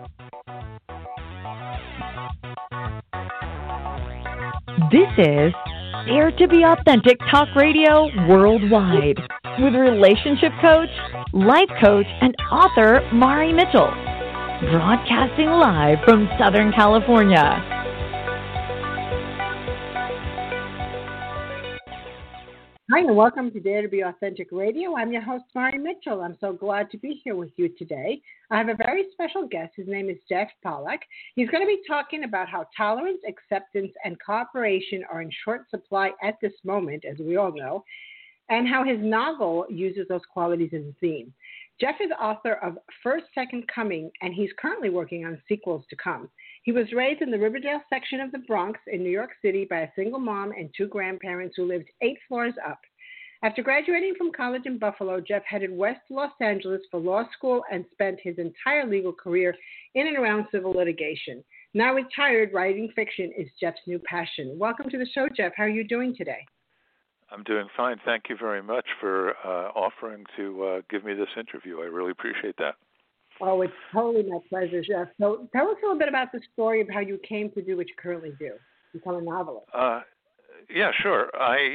This is Dare to be Authentic Talk Radio Worldwide with relationship coach, life coach, and author Mari Mitchell, broadcasting live from Southern California. Hi, and welcome to Dare to be Authentic Radio. I'm your host, Mari Mitchell. I'm so glad to be here with you today. I have a very special guest. His name is Jeff Pollack. He's going to be talking about how tolerance, acceptance, and cooperation are in short supply at this moment, as we all know, and how his novel uses those qualities as a theme. Jeff is author of First, Second Coming, and he's currently working on sequels to come. He was raised in the Riverdale section of the Bronx in New York City by a single mom and two grandparents who lived 8 floors up. After graduating from college in Buffalo, Jeff headed west to Los Angeles for law school and spent his entire legal career in and around civil litigation. Now retired, writing fiction is Jeff's new passion. Welcome to the show, Jeff. How are you doing today? I'm doing fine. Thank you very much for offering to give me this interview. I really appreciate that. Oh, it's totally my pleasure, Jeff. So tell us a little bit about the story of how you came to do what you currently do, become a novelist. Yeah, sure.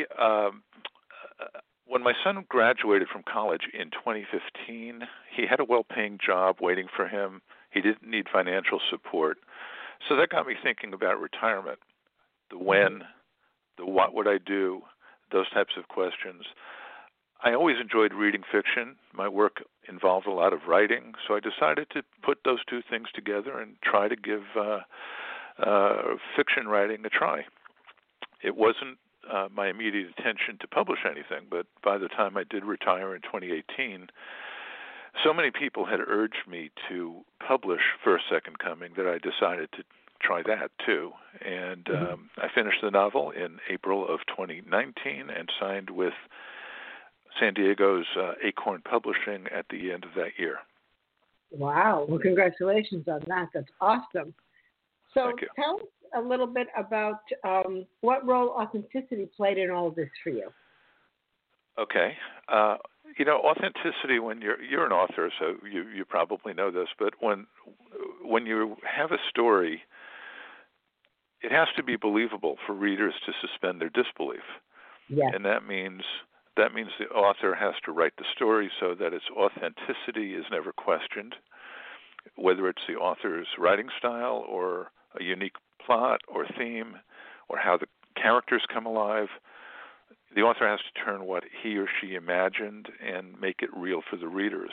When my son graduated from college in 2015, he had a well-paying job waiting for him. He didn't need financial support. So that got me thinking about retirement, the when, the what would I do, those types of questions. I always enjoyed reading fiction. My work involved a lot of writing, so I decided to put those two things together and try to give fiction writing a try. It wasn't my immediate intention to publish anything, but by the time I did retire in 2018, so many people had urged me to publish First, Second Coming that I decided to try that too. And I finished the novel in April of 2019 and signed with San Diego's Acorn Publishing at the end of that year. Wow. Well, congratulations on that. That's awesome. So Thank you. Tell us a little bit about what role authenticity played in all of this for you. Okay. Authenticity, when you're an author, so you probably know this, but when you have a story, it has to be believable for readers to suspend their disbelief. Yes. And that means the author has to write the story so that its authenticity is never questioned, whether it's the author's writing style or a unique plot or theme or how the characters come alive. The author has to turn what he or she imagined and make it real for the readers.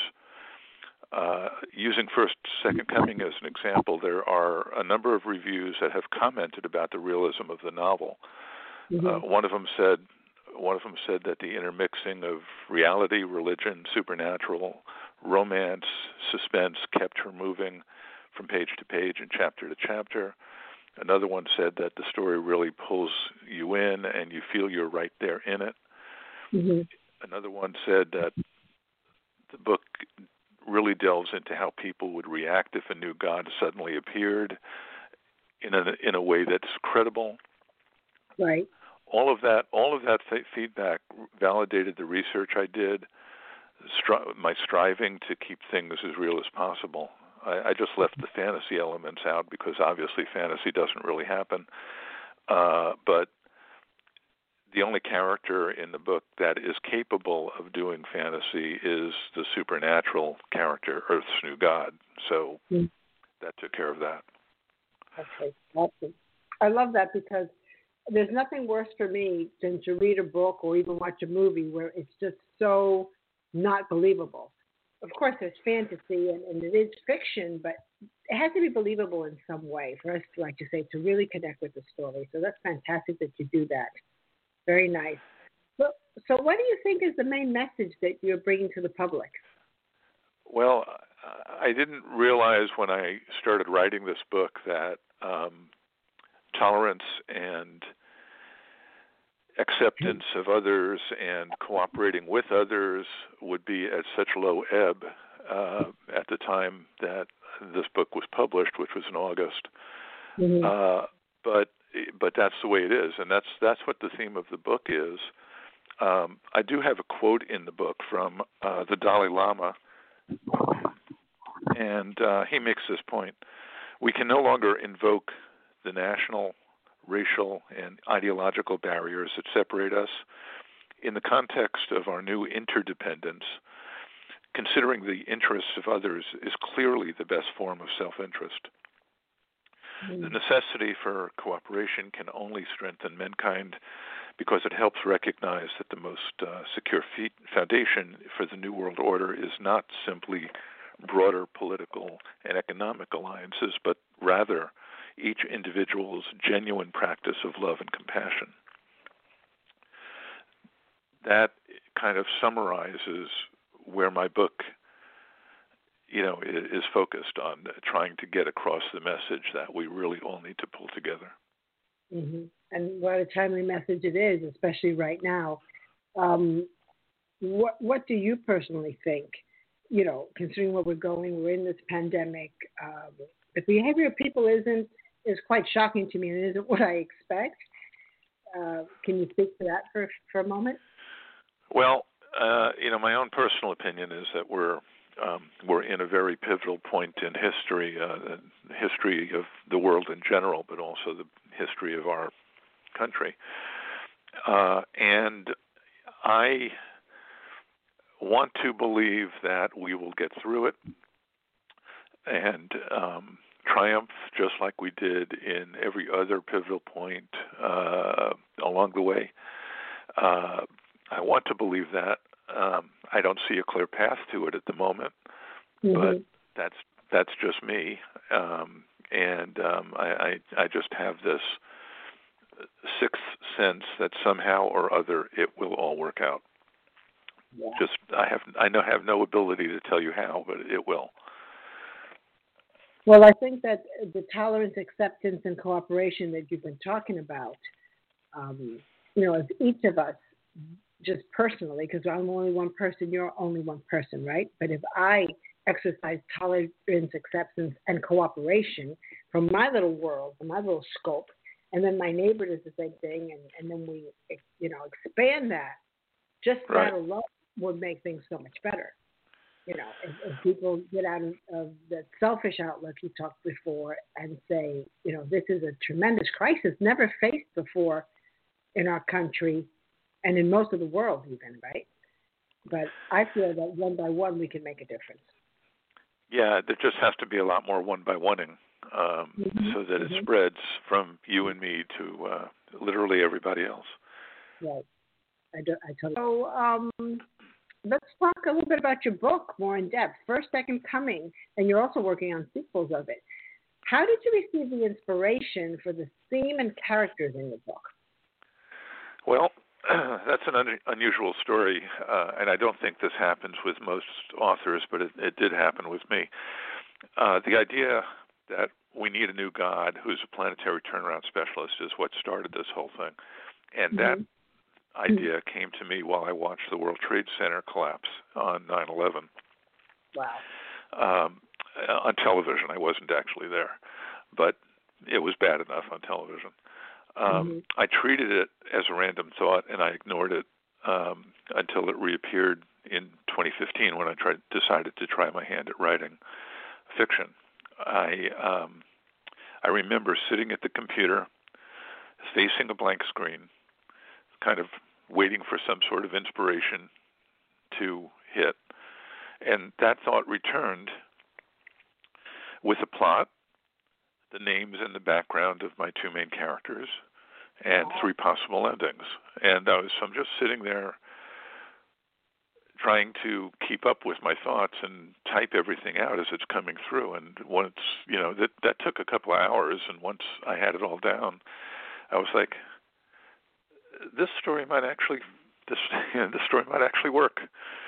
Using First, Second Coming as an example, there are a number of reviews that have commented about the realism of the novel. One of them said that the intermixing of reality, religion, supernatural, romance, suspense kept her moving from page to page and chapter to chapter. Another one said that the story really pulls you in and you feel you're right there in it. Another one said that the book really delves into how people would react if a new god suddenly appeared in a way that's credible. Right. All of that feedback validated the research I did, my striving to keep things as real as possible. I just left the fantasy elements out because obviously fantasy doesn't really happen. But the only character in the book that is capable of doing fantasy is the supernatural character, Earth's new god. So that took care of that. Okay, awesome. I love that because there's nothing worse for me than to read a book or even watch a movie where it's just so not believable. Of course, there's fantasy and it is fiction, but it has to be believable in some way for us, like you say, to really connect with the story. So that's fantastic that you do that. Very nice. So what do you think is the main message that you're bringing to the public? Well, I didn't realize when I started writing this book that tolerance and acceptance of others and cooperating with others would be at such low ebb at the time that this book was published, which was in August. But that's the way it is, and that's what the theme of the book is. I do have a quote in the book from the Dalai Lama, And he makes this point. We can no longer invoke the national, racial, and ideological barriers that separate us. In the context of our new interdependence, considering the interests of others is clearly the best form of self-interest. The necessity for cooperation can only strengthen mankind because it helps recognize that the most secure foundation for the New World Order is not simply broader political and economic alliances, but rather each individual's genuine practice of love and compassion. That kind of summarizes where my book, is focused on, trying to get across the message that we really all need to pull together. Mm-hmm. And what a timely message it is, especially right now. What do you personally think? Considering where we're in this pandemic, the behavior of people is quite shocking to me and isn't what I expect. Can you speak to that for a moment? Well, my own personal opinion is that we're in a very pivotal point in history, the history of the world in general, but also the history of our country. And I want to believe that we will get through it and triumph just like we did in every other pivotal point along the way. I want to believe that. I don't see a clear path to it at the moment, but that's just me. I just have this sixth sense that somehow or other it will all work out. Yeah. I have no ability to tell you how, but it will. Well, I think that the tolerance, acceptance, and cooperation that you've been talking about, as each of us, just personally, because I'm only one person, you're only one person, right? But if I exercise tolerance, acceptance, and cooperation from my little world, from my little scope, and then my neighbor does the same thing, and then we, expand that, just right. That alone would make things so much better. If people get out of that selfish outlook you talked before and say, this is a tremendous crisis never faced before in our country and in most of the world even, right? But I feel that one by one we can make a difference. Yeah, there just has to be a lot more one-by-oneing so that it spreads from you and me to literally everybody else. Right. I totally. So let's talk a little bit about your book more in depth. First, Second Coming, and you're also working on sequels of it. How did you receive the inspiration for the theme and characters in your book? Well, that's an unusual story, and I don't think this happens with most authors, but it did happen with me. The idea that we need a new God who's a planetary turnaround specialist is what started this whole thing. And that idea came to me while I watched the World Trade Center collapse on 9/11. Wow. On television. I wasn't actually there, but it was bad enough on television. I treated it as a random thought, and I ignored it until it reappeared in 2015 when I decided to try my hand at writing fiction. I remember sitting at the computer, facing a blank screen, kind of waiting for some sort of inspiration to hit. And that thought returned with a plot, the names and the background of my two main characters, and three possible endings. And I'm just sitting there trying to keep up with my thoughts and type everything out as it's coming through. And once, that took a couple of hours, and once I had it all down, I was like, this story might actually work.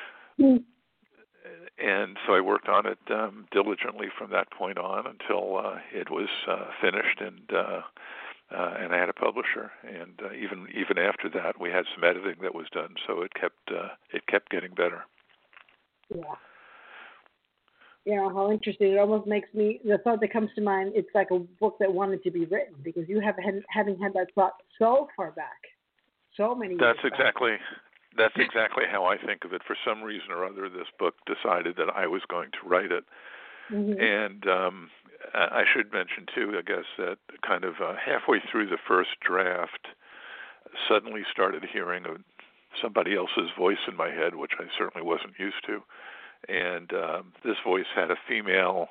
And so I worked on it diligently from that point on until it was finished, and I had a publisher. And even after that, we had some editing that was done, so it kept getting better. Yeah. Yeah, how interesting. It almost makes me, the thought that comes to mind, it's like a book that wanted to be written, because you having had that thought so far back, so many years That's exactly how I think of it. For some reason or other, this book decided that I was going to write it. And I should mention, too, I guess, that kind of halfway through the first draft, suddenly started hearing somebody else's voice in my head, which I certainly wasn't used to. And this voice had a female,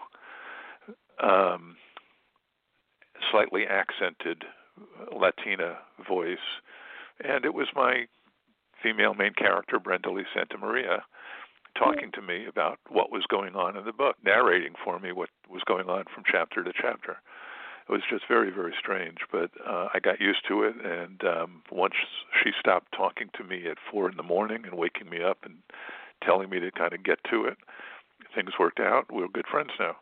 slightly accented Latina voice. And it was my female main character, Brenda Lee Santamaria, talking to me about what was going on in the book, narrating for me what was going on from chapter to chapter. It was just very, very strange, but I got used to it, and once she stopped talking to me at 4 a.m. and waking me up and telling me to kind of get to it, things worked out. We're good friends now.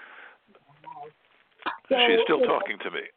So, she's still talking to me.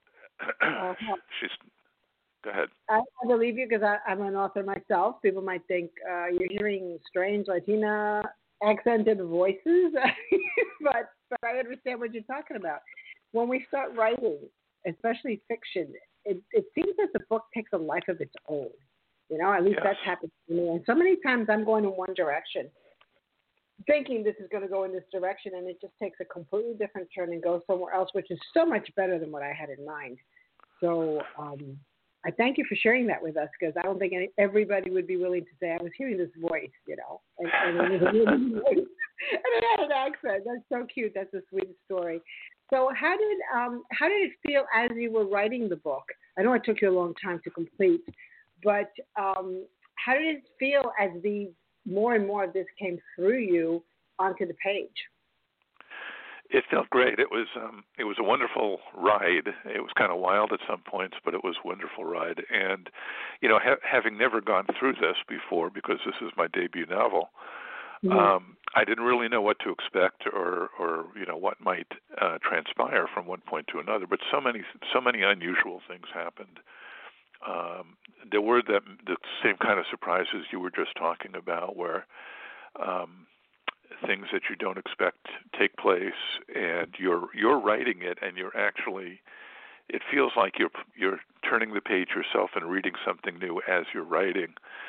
Go ahead. I believe you because I'm an author myself. People might think you're hearing strange Latina accented voices, but I understand what you're talking about. When we start writing, especially fiction, it seems that the book takes a life of its own. You know, at least that's happened to me. And so many times I'm going in one direction, thinking this is going to go in this direction, and it just takes a completely different turn and goes somewhere else, which is so much better than what I had in mind. So I thank you for sharing that with us, because I don't think everybody would be willing to say, I was hearing this voice, you know, and it was a really voice, and it had an accent. That's so cute. That's a sweet story. So how did it feel as you were writing the book? I know it took you a long time to complete, but how did it feel as more and more of this came through you onto the page? It felt great. It was a wonderful ride. It was kind of wild at some points, but it was a wonderful ride. And, you know, having never gone through this before, because this is my debut novel, I didn't really know what to expect or you know, what might transpire from one point to another. But so many unusual things happened. There were the same kind of surprises you were just talking about, where things that you don't expect take place, and you're writing it, and you're actually, it feels like you're turning the page yourself and reading something new as you're writing.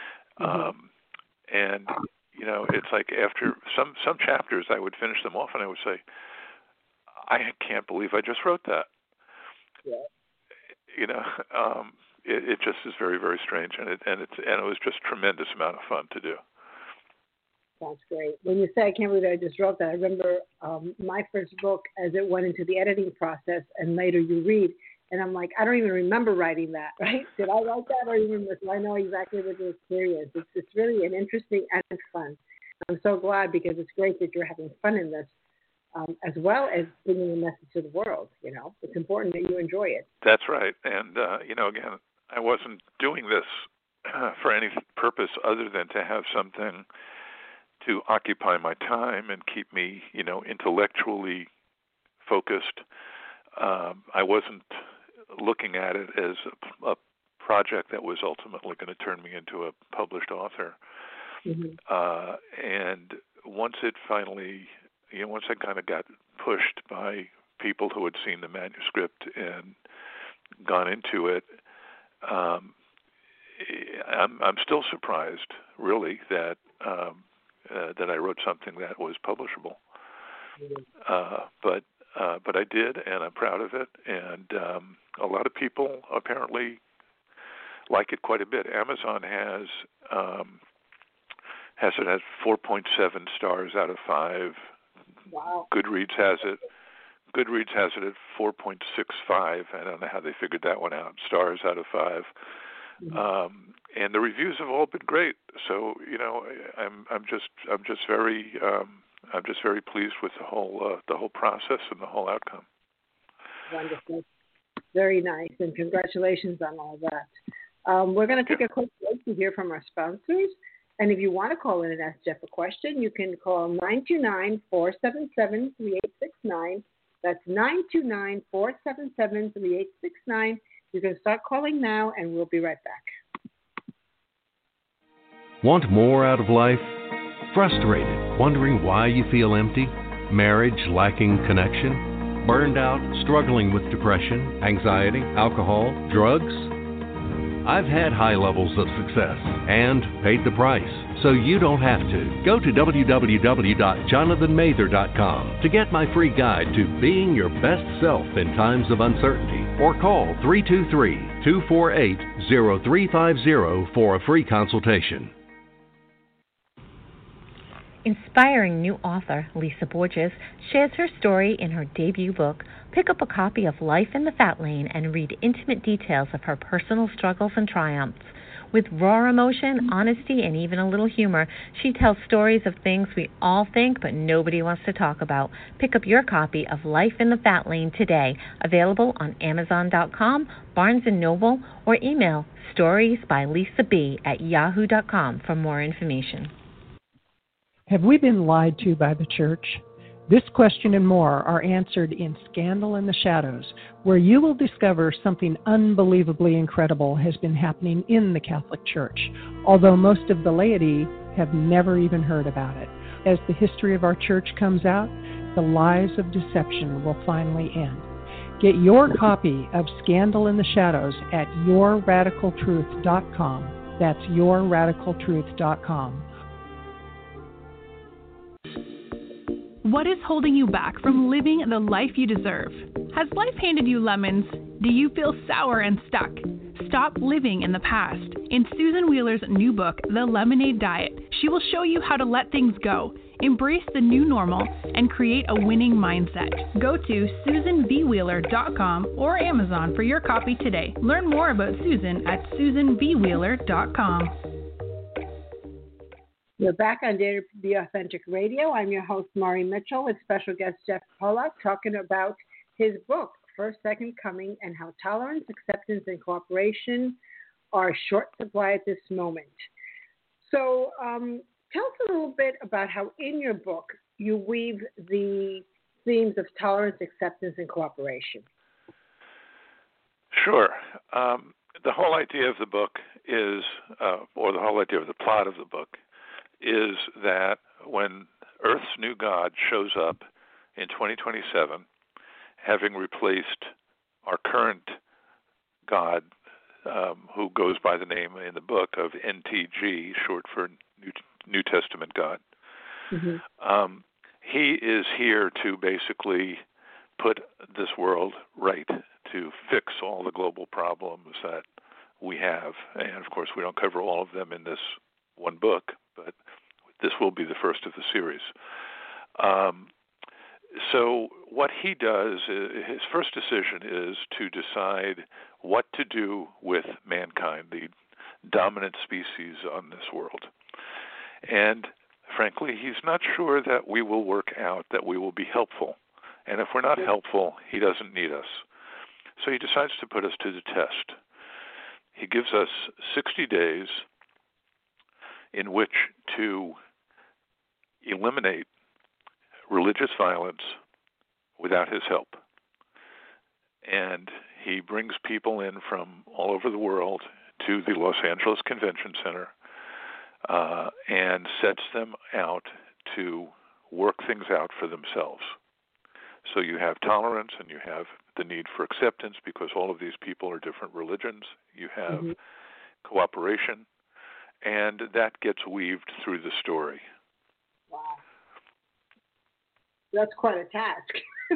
And you know, it's like after some chapters, I would finish them off and I would say, I can't believe I just wrote that. Yeah. You know, it just is very, very strange, and it was just a tremendous amount of fun to do. That's great. When you say I can't believe I just wrote that, I remember my first book as it went into the editing process, and later you read, and I'm like, I don't even remember writing that, right? Did I write that or even so I know exactly what the experience. It's really an interesting and it's fun. I'm so glad, because it's great that you're having fun in this, as well as bringing a message to the world. You know, it's important that you enjoy it. That's right. And, you know, again, I wasn't doing this for any purpose other than to have something to occupy my time and keep me, you know, intellectually focused. I wasn't looking at it as a project that was ultimately going to turn me into a published author. And once it finally, you know, once I kind of got pushed by people who had seen the manuscript and gone into it, I'm still surprised, really, that I wrote something that was publishable. But I did, and I'm proud of it. And a lot of people apparently like it quite a bit. Amazon has it at 4.7 stars out of 5. Wow. Goodreads has it at 4.65. I don't know how they figured that one out. Stars out of 5. And the reviews have all been great. So, you know, I'm just very pleased with the whole process and the whole outcome. Wonderful. Very nice, and congratulations on all that. We're going to take a quick break to hear from our sponsors. And if you want to call in and ask Jeff a question, you can call 929-477-3869. That's 929-477-3869. You can start calling now, and we'll be right back. Want more out of life? Frustrated, wondering why you feel empty? Marriage lacking connection? Burned out, struggling with depression, anxiety, alcohol, drugs? I've had high levels of success and paid the price, so you don't have to. Go to www.jonathanmather.com to get my free guide to being your best self in times of uncertainty, or call 323-248-0350 for a free consultation. Inspiring new author Lisa Borges shares her story in her debut book. Pick up a copy of Life in the Fat Lane and read intimate details of her personal struggles and triumphs. With raw emotion, honesty, and even a little humor, she tells stories of things we all think but nobody wants to talk about. Pick up your copy of Life in the Fat Lane today, available on Amazon.com, Barnes & Noble, or email storiesbylisab@yahoo.com for more information. Have we been lied to by the church? This question and more are answered in Scandal in the Shadows, where you will discover something unbelievably incredible has been happening in the Catholic Church, although most of the laity have never even heard about it. As the history of our church comes out, the lies of deception will finally end. Get your copy of Scandal in the Shadows at yourradicaltruth.com. That's yourradicaltruth.com. What is holding you back from living the life you deserve? Has life handed you lemons? Do you feel sour and stuck? Stop living in the past. In Susan Wheeler's new book, The Lemonade Diet, she will show you how to let things go, embrace the new normal, and create a winning mindset. Go to SusanVWheeler.com or Amazon for your copy today. Learn more about Susan at SusanVWheeler.com. We're back on Dare to Be Authentic Radio. I'm your host, Mari Mitchell, with special guest Jeff Pollack, talking about his book, First, Second Coming, and how tolerance, acceptance, and cooperation are short supply at this moment. So tell us a little bit about how in your book you weave the themes of tolerance, acceptance, and cooperation. Sure. The whole idea of the book is, or the whole idea of the plot of the book, is that when Earth's new God shows up in 2027, having replaced our current God, who goes by the name in the book of NTG, short for New Testament God, he is here to basically put this world right, to fix all the global problems that we have. And, of course, we don't cover all of them in this one book, but this will be the first of the series. So what he does, his first decision is to decide what to do with mankind, the dominant species on this world. And frankly, he's not sure that we will work out, that we will be helpful. And if we're not helpful, he doesn't need us. So he decides to put us to the test. He gives us 60 days in which to eliminate religious violence without his help. And he brings people in from all over the world to the Los Angeles Convention Center and sets them out to work things out for themselves. So you have tolerance and you have the need for acceptance because all of these people are different religions. You have cooperation, and that gets weaved through the story. Wow. That's quite a task.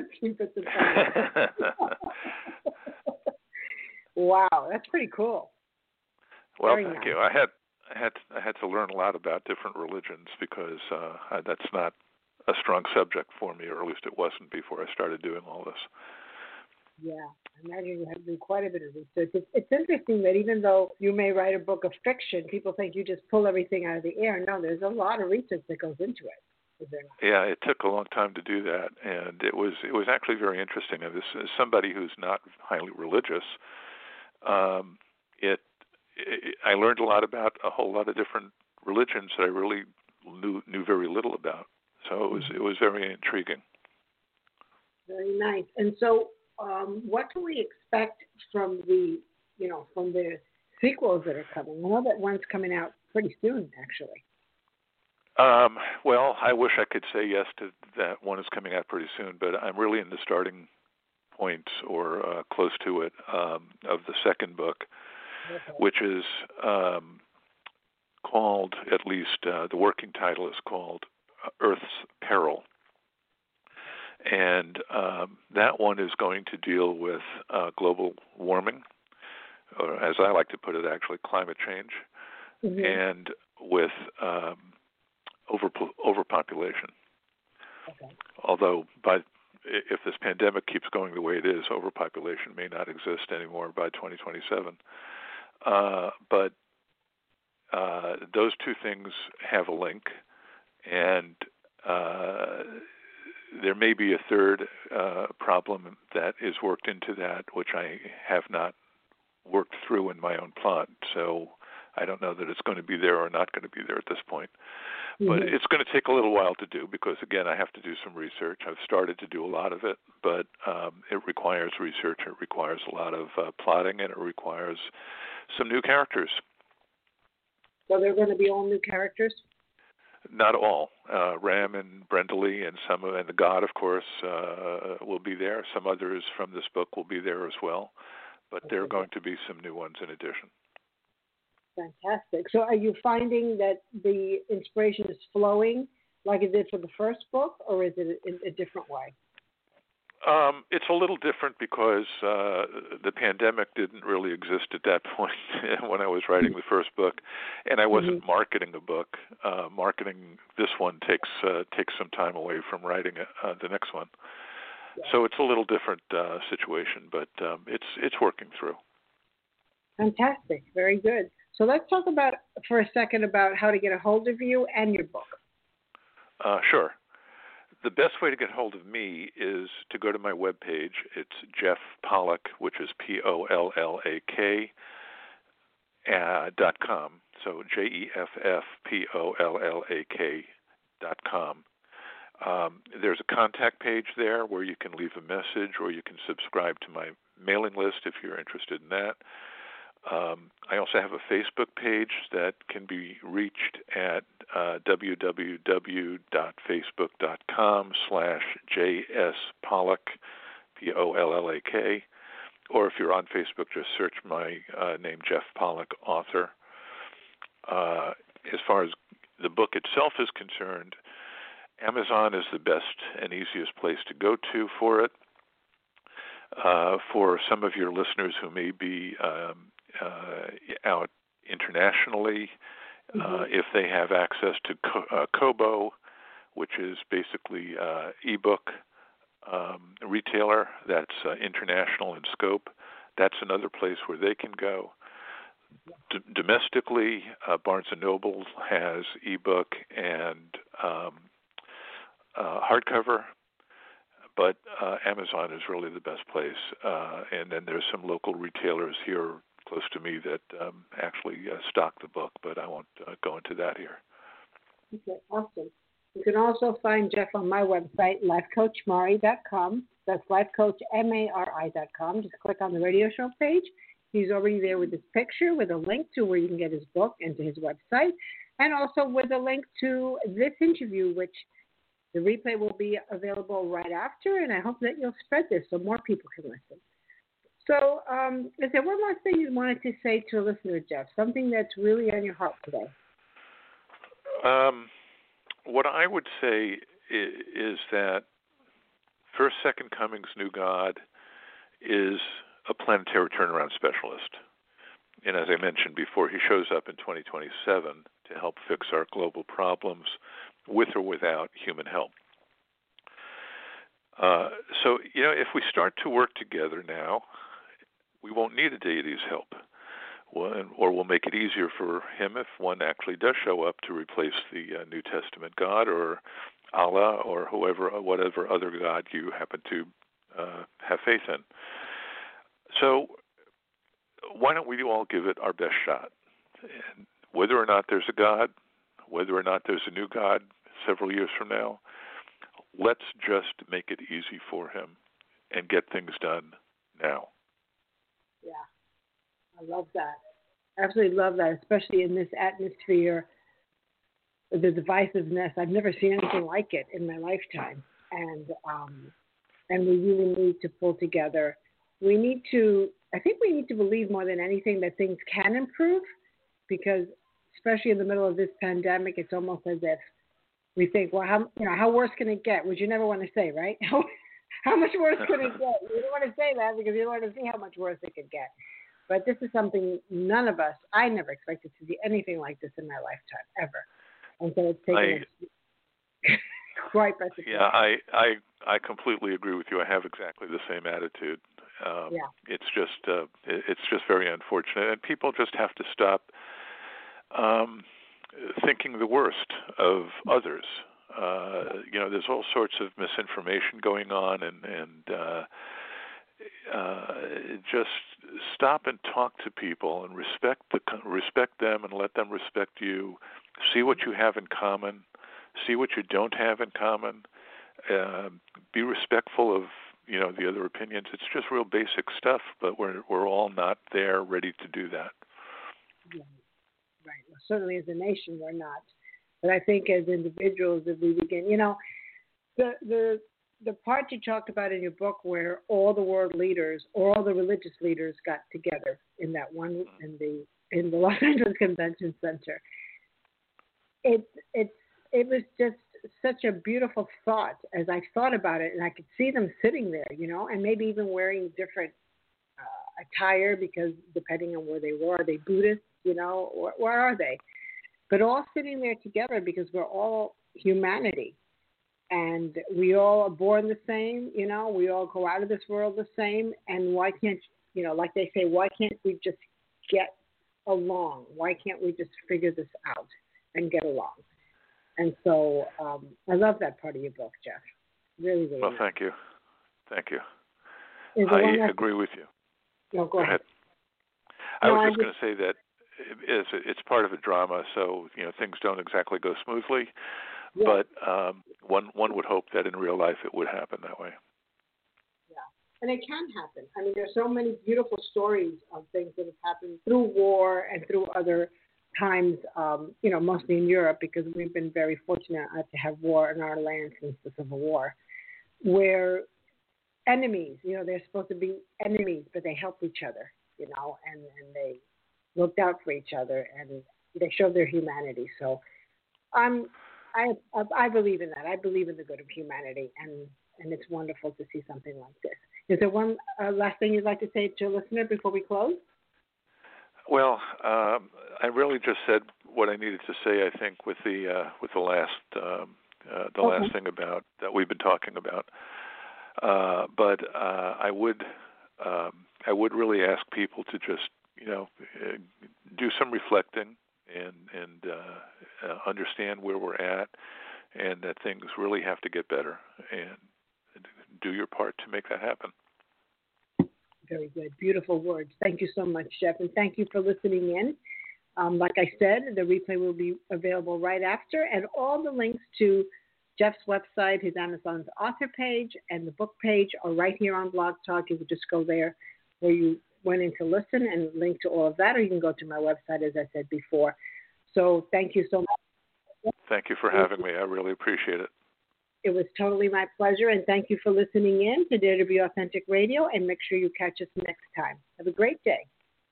Wow, that's pretty cool. Well, Very thank nice. you. I had to learn a lot about different religions because that's not a strong subject for me, or at least it wasn't before I started doing all this. Yeah, I imagine you have to do quite a bit of research. It's interesting that even though you may write a book of fiction, people think you just pull everything out of the air. No, there's a lot of research that goes into it. Is there not? Yeah, it took a long time to do that, and it was actually very interesting. And this is somebody who's not highly religious. I learned a lot about a whole lot of different religions that I really knew very little about. So it was very intriguing. Very nice. And so, what can we expect from the sequels that are coming? I know that one's coming out pretty soon, actually. Well, I wish I could say yes to that one is coming out pretty soon, but I'm really in the starting point or close to it of the second book. which is called, at least the working title is called Earth's Peril. And that one is going to deal with global warming, or as I like to put it, actually climate change, and with overpopulation. Okay. Although if this pandemic keeps going the way it is, overpopulation may not exist anymore by 2027. But those two things have a link, and there may be a third problem that is worked into that, which I have not worked through in my own plot. So I don't know that it's going to be there or not going to be there at this point. But it's going to take a little while to do because, again, I have to do some research. I've started to do a lot of it, but it requires research. It requires a lot of plotting, and it requires some new characters. So they're going to be all new characters? Not all. Ram and Brenda Lee and the God, of course, will be there. Some others from this book will be there as well, but there are going to be some new ones in addition. Fantastic. So are you finding that the inspiration is flowing like it did for the first book, or is it in a different way? It's a little different because the pandemic didn't really exist at that point when I was writing the first book, and I wasn't marketing a book. Marketing this one takes some time away from writing the next one. Yeah. So it's a little different situation, but it's working through. Fantastic. Very good. So let's talk for a second about how to get a hold of you and your book. Sure. The best way to get hold of me is to go to my webpage. It's Jeff Pollack, which is POLLAK .com. So JEFFPOLLAK.com. There's a contact page there where you can leave a message, or you can subscribe to my mailing list if you're interested in that. I also have a Facebook page that can be reached at www.facebook.com/JSPollack, POLLAK, or if you're on Facebook, just search my name, Jeff Pollack, author. As far as the book itself is concerned, Amazon is the best and easiest place to go to for it. For some of your listeners who may be out internationally, if they have access to Kobo, which is basically ebook retailer that's international in scope, that's another place where they can go. Domestically, Barnes & Noble has ebook and hardcover, but Amazon is really the best place. And then there's some local retailers here close to me that actually stock the book, but I won't go into that here. Okay, awesome. You can also find Jeff on my website, lifecoachmari.com. That's lifecoachmari.com. Just click on the radio show page. He's already there with his picture, with a link to where you can get his book and to his website, and also with a link to this interview, which the replay will be available right after, and I hope that you'll spread this so more people can listen. So is there one more thing you wanted to say to a listener, Jeff, something that's really on your heart today? What I would say is that First Second Coming's New God is a planetary turnaround specialist. And as I mentioned before, he shows up in 2027 to help fix our global problems with or without human help. So, if we start to work together now, we won't need a deity's help. Or we'll make it easier for him if one actually does show up to replace the New Testament God or Allah or whatever other God you happen to have faith in. So why don't we all give it our best shot? And whether or not there's a God, whether or not there's a new God several years from now, let's just make it easy for him and get things done now. Yeah, I love that. I absolutely love that, especially in this atmosphere, the divisiveness. I've never seen anything like it in my lifetime. And we really need to pull together. We need to I think we need to believe more than anything that things can improve, because especially in the middle of this pandemic, it's almost as if we think, well, how worse can it get? Which you never want to say, right? How much worse could it get? You don't want to say that because you don't want to see how much worse it could get. But this is something none of us, I never expected to see anything like this in my lifetime, ever. And so it's taken quite by surprise. Yeah, I completely agree with you. I have exactly the same attitude. It's just very unfortunate, and people just have to stop thinking the worst of others. There's all sorts of misinformation going on, and just stop and talk to people and respect them and let them respect you. See what you have in common. See what you don't have in common. Be respectful of the other opinions. It's just real basic stuff, but we're all not there ready to do that. Yeah. Right. Well, certainly as a nation, we're not. But I think as individuals, if we begin, the part you talked about in your book where all the world leaders, or all the religious leaders got together in that one in the Los Angeles Convention Center. It was just such a beautiful thought as I thought about it, and I could see them sitting there, and maybe even wearing different attire, because depending on where they were, are they Buddhists, or where are they? But all sitting there together because we're all humanity, and we all are born the same, we all go out of this world the same, and why can't, like they say, why can't we just get along? Why can't we just figure this out and get along? And so I love that part of your book, Jeff. Really, really. Well, thank you. Thank you. I agree with you. No, go ahead. I was just going to say that it's part of a drama, so things don't exactly go smoothly. Yeah. But one would hope that in real life it would happen that way. Yeah, and it can happen. I mean, there's so many beautiful stories of things that have happened through war and through other times, mostly in Europe, because we've been very fortunate to have war in our land since the Civil War, where enemies, they're supposed to be enemies, but they help each other, and they looked out for each other, and they showed their humanity. So I believe in that. I believe in the good of humanity, and it's wonderful to see something like this. Is there one last thing you'd like to say to a listener before we close? Well, I really just said what I needed to say. I think with the last last thing about that we've been talking about. But I would really ask people to just do some reflecting and understand where we're at, and that things really have to get better, and do your part to make that happen. Very good. Beautiful words. Thank you so much, Jeff, and thank you for listening in. Like I said, the replay will be available right after, and all the links to Jeff's website, his Amazon's author page, and the book page are right here on Blog Talk. You can just go there where you went in to listen and link to all of that, or you can go to my website, as I said before. So thank you so much. Thank you for having me. I really appreciate it. It was totally my pleasure, and thank you for listening in to Dare to Be Authentic Radio, and make sure you catch us next time. Have a great day.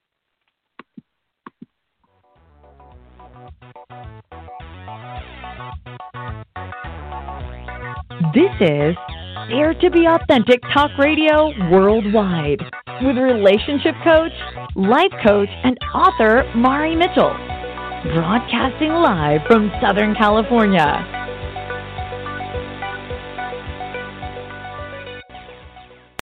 This is Dare to Be Authentic Talk Radio Worldwide with relationship coach, life coach, and author Mari Mitchell. Broadcasting live from Southern California.